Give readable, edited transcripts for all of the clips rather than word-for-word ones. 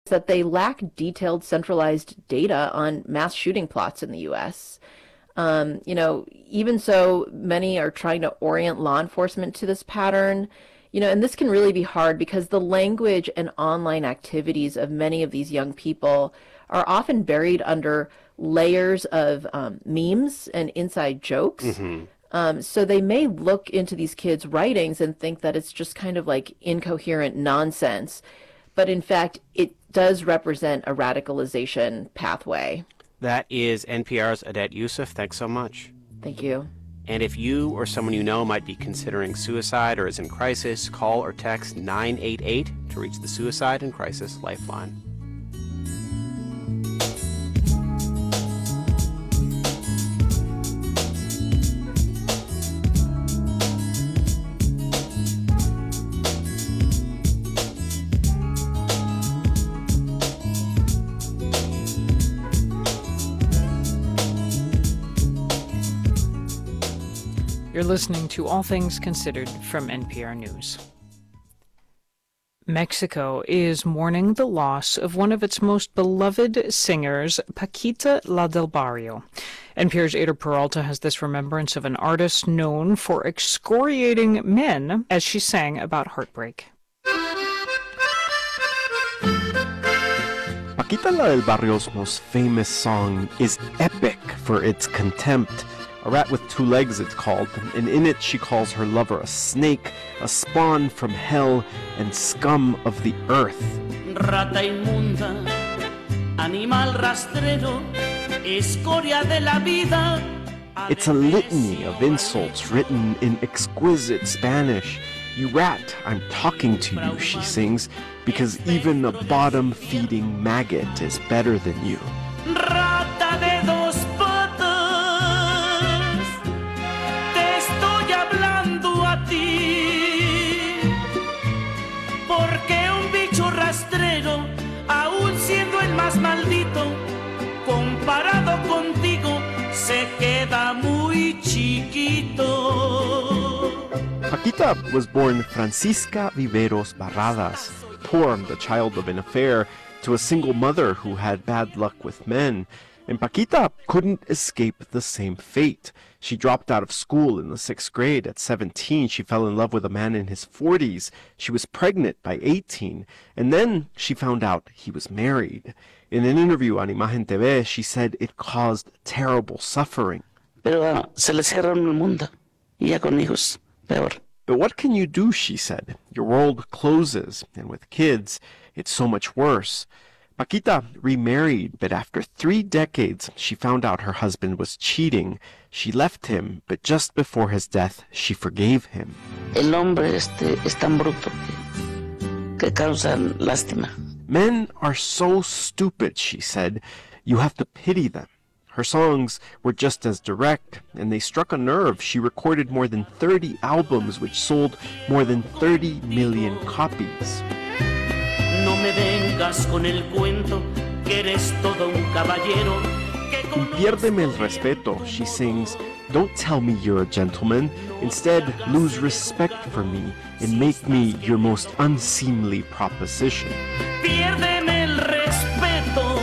that they lack detailed centralized data on mass shooting plots in the U.S. Even so, many are trying to orient law enforcement to this pattern. And this can really be hard because the language and online activities of many of these young people are often buried under layers of memes and inside jokes. So they may look into these kids' writings and think that it's just kind of like incoherent nonsense. But in fact, it does represent a radicalization pathway. That is NPR's Adet Yusuf. Thanks so much. Thank you. And if you or someone you know might be considering suicide or is in crisis, call or text 988 to reach the Suicide and Crisis Lifeline. You're listening to All Things Considered from NPR News. Mexico is mourning the loss of one of its most beloved singers, Paquita La del Barrio. NPR's Ada Peralta has this remembrance of an artist known for excoriating men as she sang about heartbreak. Paquita La del Barrio's most famous song is epic for its contempt. A Rat with Two Legs, it's called, and in it she calls her lover a snake, a spawn from hell, and scum of the earth. Rata inmunda, animal rastrero, escoria de la vida. It's a litany of insults written in exquisite Spanish. You rat, I'm talking to you, she sings, because even a bottom-feeding maggot is better than you. Rata de dos porque un bicho rastrero, aún siendo el más maldito, comparado contigo, se queda muy chiquito. Paquita was born Francisca Viveros Barradas, poor, the child of an affair, to a single mother who had bad luck with men. And Paquita couldn't escape the same fate. She dropped out of school in the 6th grade. At 17, she fell in love with a man in his 40s. She was pregnant by 18. And then she found out he was married. In an interview on Imagen TV, she said it caused terrible suffering. Pero se le cierra el mundo. Y ya con hijos, peor. But what can you do, she said. Your world closes. And with kids, it's so much worse. Paquita remarried, but after 3 decades, she found out her husband was cheating. She left him, but just before his death, she forgave him. El hombre es tan bruto que causa lástima. Men are so stupid, she said. You have to pity them. Her songs were just as direct, and they struck a nerve. She recorded more than 30 albums, which sold more than 30 million copies. No me vengas con el cuento que eres todo un caballero. Y piérdeme el respeto, she sings. Don't tell me you're a gentleman. Instead, lose respect for me and make me your most unseemly proposition. Piérdeme el respeto.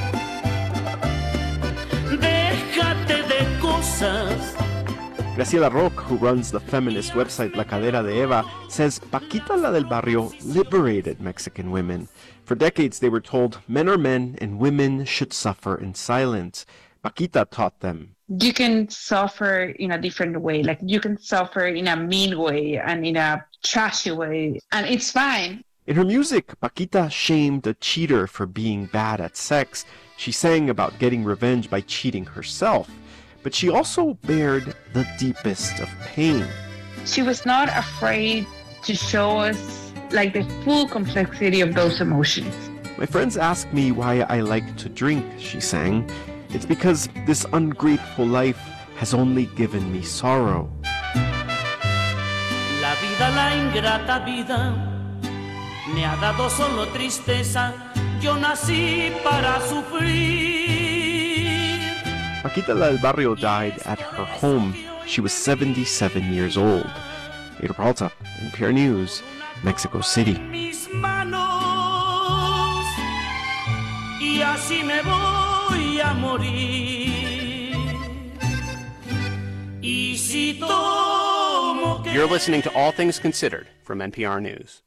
Déjate de cosas. Graciela Roch, who runs the feminist website La Cadera de Eva, says Paquita La del Barrio liberated Mexican women. For decades they were told men are men and women should suffer in silence. Paquita taught them. You can suffer in a different way. Like you can suffer in a mean way and in a trashy way, and it's fine. In her music, Paquita shamed a cheater for being bad at sex. She sang about getting revenge by cheating herself. But she also bared the deepest of pain. She was not afraid to show us like the full complexity of those emotions. My friends ask me why I like to drink, she sang. It's because this ungrateful life has only given me sorrow. La vida, la ingrata vida, me ha dado solo tristeza. Yo nací para sufrir. Paquita La del Barrio died at her home. She was 77 years old. Ada Peralta, NPR News, Mexico City. Mis manos así me voy a morir. Y si tomo que... You're listening to All Things Considered from NPR News.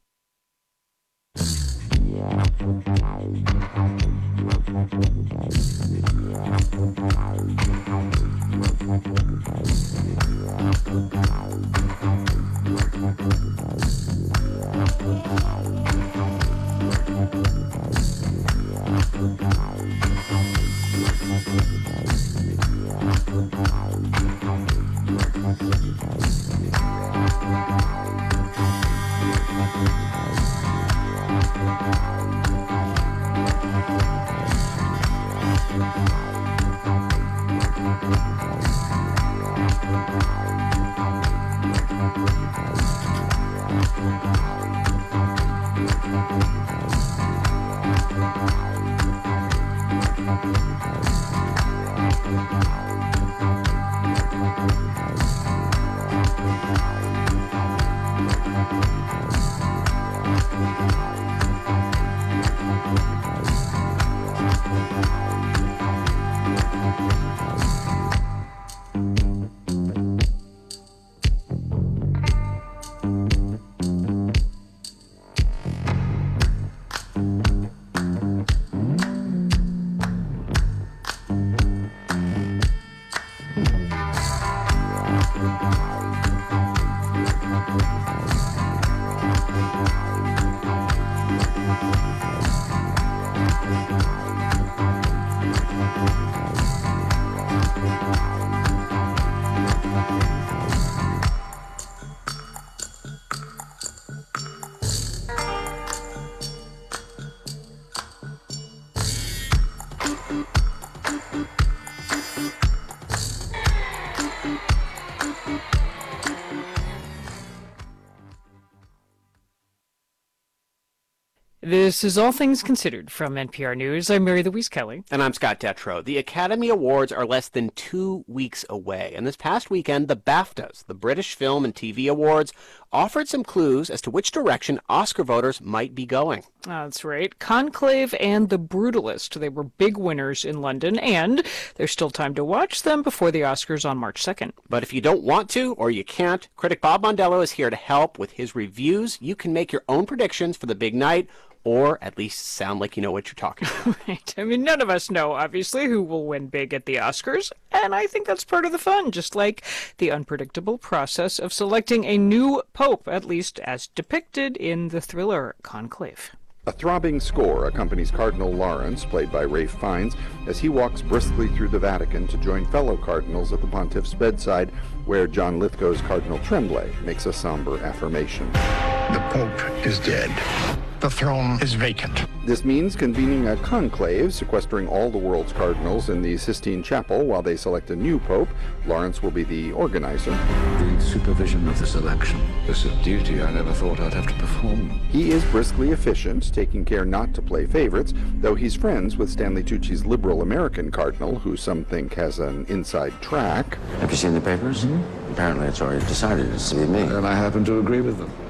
This is All Things Considered from NPR News. I'm Mary Louise Kelly. And I'm Scott Detrow. The Academy Awards are less than 2 weeks away. And this past weekend, the BAFTAs, the British Film and TV Awards, offered some clues as to which direction Oscar voters might be going. That's right. Conclave and The Brutalist. They were big winners in London, and there's still time to watch them before the Oscars on March 2nd. But if you don't want to, or you can't, critic Bob Mondello is here to help with his reviews. You can make your own predictions for the big night, or at least sound like you know what you're talking about. Right. I mean, none of us know, obviously, who will win big at the Oscars, and I think that's part of the fun, just like the unpredictable process of selecting a new pope, at least as depicted in the thriller Conclave. A throbbing score accompanies Cardinal Lawrence, played by Ralph Fiennes, as he walks briskly through the Vatican to join fellow cardinals at the pontiff's bedside, where John Lithgow's Cardinal Tremblay makes a somber affirmation. The Pope is dead. The throne is vacant. This means convening a conclave, sequestering all the world's cardinals in the Sistine Chapel while they select a new pope. Lawrence will be the organizer. The supervision of this election is a duty I never thought I'd have to perform. He is briskly efficient, taking care not to play favorites, though he's friends with Stanley Tucci's liberal American cardinal, who some think has an inside track. Have you seen the papers? Mm-hmm. Apparently it's already decided it's to be me. And I happen to agree with them.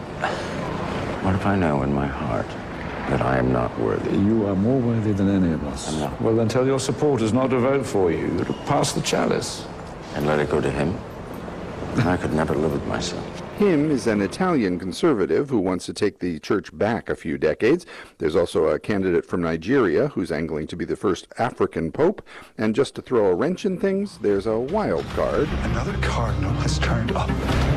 What if I know in my heart that I am not worthy? You are more worthy than any of us. I'm not. Well, then tell your supporters not to vote for you, to pass the chalice. And let it go to him? I could never live with myself. Him is an Italian conservative who wants to take the church back a few decades. There's also a candidate from Nigeria who's angling to be the first African pope. And just to throw a wrench in things, there's a wild card. Another cardinal has turned up.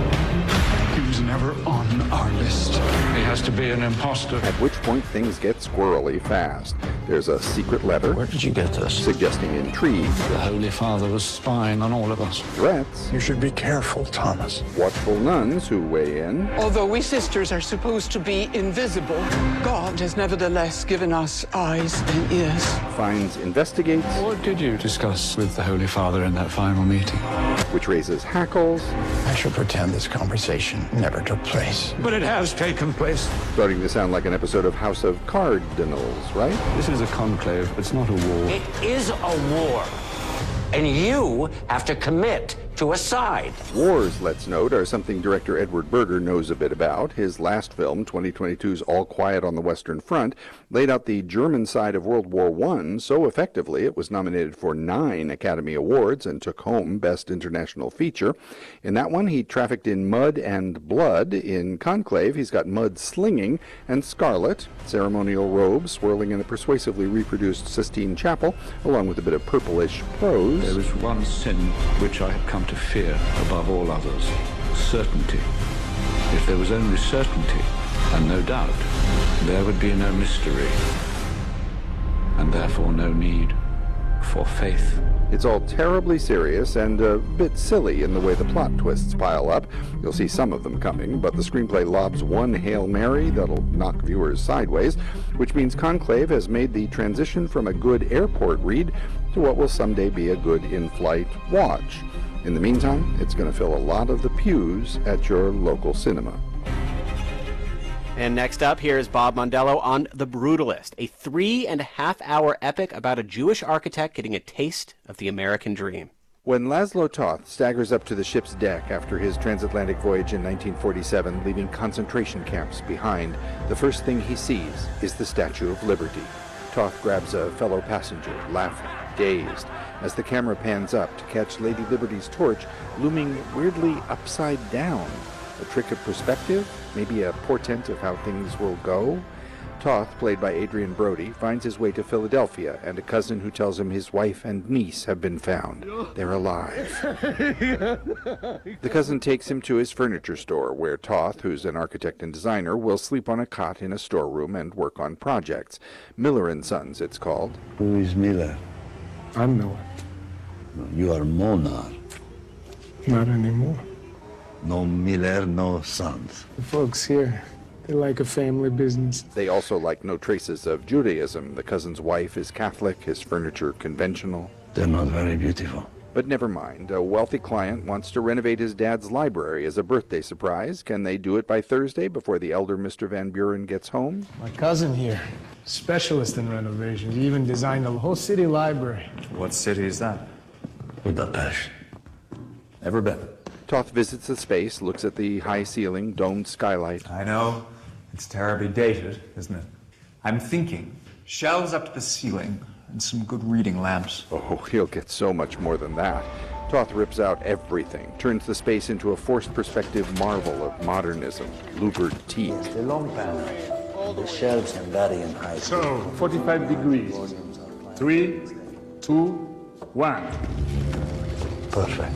He was never on our list. He has to be an imposter. At which point things get squirrely fast. There's a secret letter. Where did you get this? Suggesting intrigue. The Holy Father was spying on all of us. Threats. You should be careful, Thomas. Watchful nuns who weigh in. Although we sisters are supposed to be invisible, God has nevertheless given us eyes and ears. Finds investigates. What did you discuss with the Holy Father in that final meeting? Which raises hackles. I shall pretend this conversation never took place. But it has taken place. Starting to sound like an episode of House of Cardinals, right? This is a conclave. It's not a war. It is a war. And you have to commit to a side. Wars, let's note, are something director Edward Berger knows a bit about. His last film, 2022's All Quiet on the Western Front, laid out the German side of World War I so effectively it was nominated for 9 Academy Awards and took home Best International Feature. In that one, he trafficked in mud and blood. In Conclave, he's got mud slinging and scarlet, ceremonial robes swirling in a persuasively reproduced Sistine Chapel, along with a bit of purplish prose. There was one sin which I had come to fear above all others: certainty. If there was only certainty and no doubt, there would be no mystery, and therefore no need for faith. It's all terribly serious and a bit silly in the way the plot twists pile up. You'll see some of them coming, but the screenplay lobs one Hail Mary that'll knock viewers sideways, which means Conclave has made the transition from a good airport read to what will someday be a good in-flight watch. In the meantime, it's going to fill a lot of the pews at your local cinema. And next up, here is Bob Mondello on The Brutalist, a 3.5-hour epic about a Jewish architect getting a taste of the American dream. When Laszlo Toth staggers up to the ship's deck after his transatlantic voyage in 1947, leaving concentration camps behind, the first thing he sees is the Statue of Liberty. Toth grabs a fellow passenger, laughing, dazed, as the camera pans up to catch Lady Liberty's torch looming weirdly upside down. A trick of perspective? Maybe a portent of how things will go? Toth, played by Adrian Brody, finds his way to Philadelphia and a cousin who tells him his wife and niece have been found. They're alive. The cousin takes him to his furniture store where Toth, who's an architect and designer, will sleep on a cot in a storeroom and work on projects. Miller & Sons, it's called. Who is Miller? I'm Miller. You are Monar. Not anymore. No Miller, no Sons. The folks here, they like a family business. They also like no traces of Judaism. The cousin's wife is Catholic, his furniture conventional. They're not very beautiful. But never mind. A wealthy client wants to renovate his dad's library as a birthday surprise. Can they do it by Thursday before the elder Mr. Van Buren gets home? My cousin here, specialist in renovations. He even designed a whole city library. What city is that? Budapest. Never been. Toth visits the space, looks at the high-ceiling, domed skylight. I know. It's terribly dated, isn't it? I'm thinking shelves up to the ceiling and some good reading lamps. Oh, he'll get so much more than that. Toth rips out everything, turns the space into a forced perspective marvel of modernism, louvered teeth. The long panel. The shelves can vary in height. So, 45 degrees. 3, 2, 1. Perfect.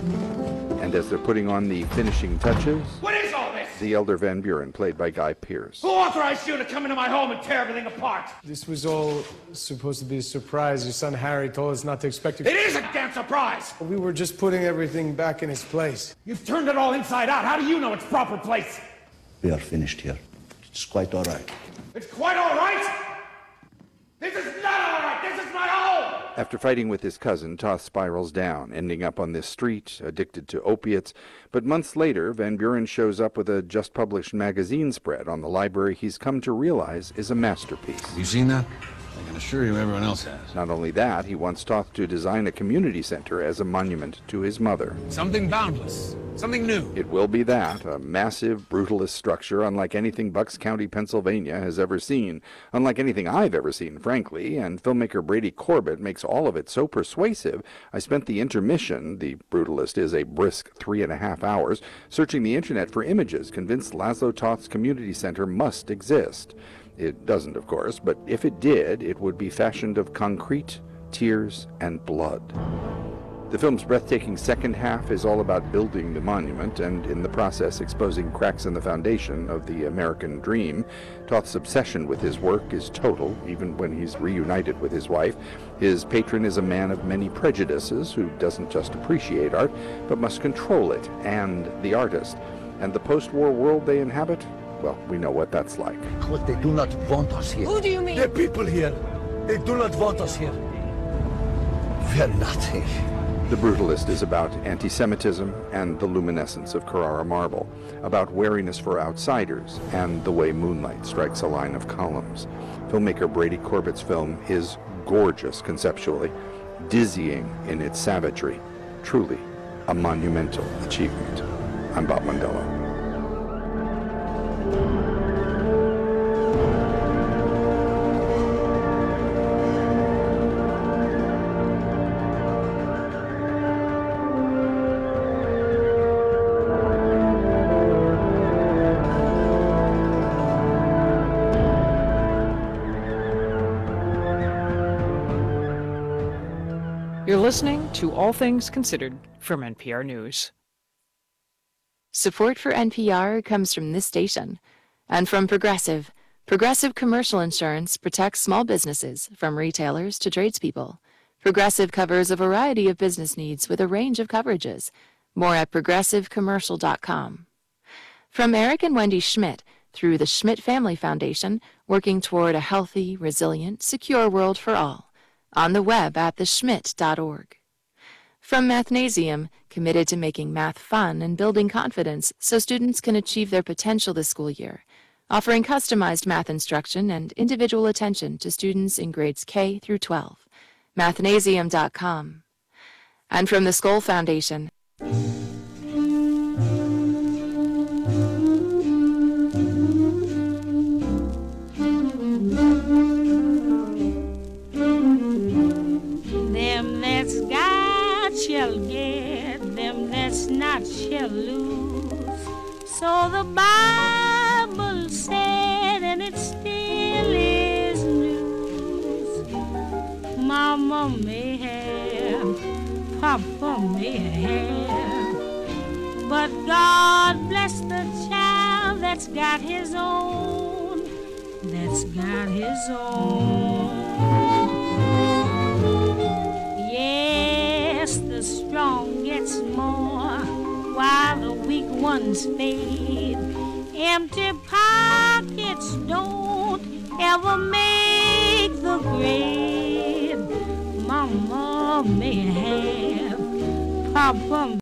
And as they're putting on the finishing touches, What is all this? the elder Van Buren, played by Guy Pearce. Who authorized you to come into my home and tear everything apart? This was all supposed to be a surprise. Your son Harry told us not to expect it. It is a damn surprise! We were just putting everything back in its place. You've turned it all inside out. How do you know its proper place? We are finished here. It's quite all right. It's quite all right! This is not all right! This is my home! After fighting with his cousin, Toth spirals down, ending up on this street, addicted to opiates. But months later, Van Buren shows up with a just-published magazine spread on the library he's come to realize is a masterpiece. Have you seen that? I can assure you everyone else has. Not only that, he wants Toth to design a community center as a monument to his mother. Something boundless. Something new. It will be that, a massive, brutalist structure unlike anything Bucks County, Pennsylvania has ever seen, unlike anything I've ever seen, frankly, and filmmaker Brady Corbett makes all of it so persuasive, I spent the intermission, the Brutalist is a brisk 3.5 hours, searching the internet for images convinced Laszlo Toth's community center must exist. It doesn't, of course, but if it did, it would be fashioned of concrete, tears, and blood. The film's breathtaking second half is all about building the monument and, in the process, exposing cracks in the foundation of the American dream. Toth's obsession with his work is total, even when he's reunited with his wife. His patron is a man of many prejudices who doesn't just appreciate art, but must control it and the artist. And the post-war world they inhabit? Well, we know what that's like. But they do not want us here. Who do you mean? The people here. They do not want us here. We are nothing. The Brutalist is about anti-Semitism and the luminescence of Carrara marble, about wariness for outsiders and the way moonlight strikes a line of columns. Filmmaker Brady Corbett's film is gorgeous conceptually, dizzying in its savagery, truly a monumental achievement. I'm Bob Mondello. You're listening to All Things Considered from NPR News. Support for NPR comes from this station and from Progressive. Progressive Commercial Insurance protects small businesses from retailers to tradespeople. Progressive covers a variety of business needs with a range of coverages. More at progressivecommercial.com. From Eric and Wendy Schmidt through the Schmidt Family Foundation, working toward a healthy, resilient, secure world for all. On the web at theschmidt.org. From Mathnasium, committed to making math fun and building confidence so students can achieve their potential this school year, offering customized math instruction and individual attention to students in grades K through 12. Mathnasium.com. And from the Skoll Foundation. Them that's got shall get, them that's not shall lose. So the Bible said, and it still is news. Mama may have, Papa may have, but God bless the child that's got his own, that's got his own. Yes, the strong gets more while the weak ones fade. Empty pockets don't ever make the grade. Mama may have, Papa